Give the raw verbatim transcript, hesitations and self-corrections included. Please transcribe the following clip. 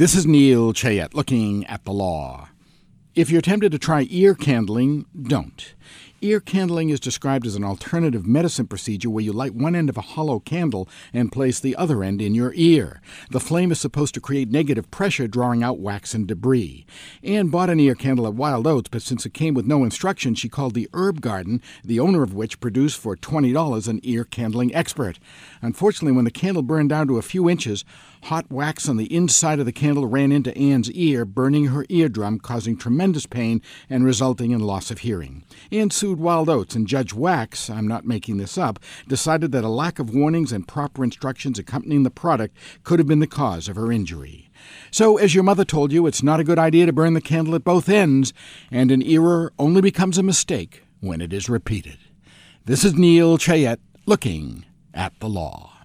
This is Neil Chayette looking at the law. If you're tempted to try ear candling, don't. Ear candling is described as an alternative medicine procedure where you light one end of a hollow candle and place the other end in your ear. The flame is supposed to create negative pressure, drawing out wax and debris. Anne bought an ear candle at Wild Oats, but since it came with no instructions, she called the Herb Garden, the owner of which produced for twenty dollars an ear candling expert. Unfortunately, when the candle burned down to a few inches, hot wax on the inside of the candle ran into Anne's ear, burning her eardrum, causing tremendous pain and resulting in loss of hearing. Anne sued Wild Oats, and Judge Wax, I'm not making this up, decided that a lack of warnings and proper instructions accompanying the product could have been the cause of her injury. So, as your mother told you, it's not a good idea to burn the candle at both ends, and an error only becomes a mistake when it is repeated. This is Neil Chayette looking at the law.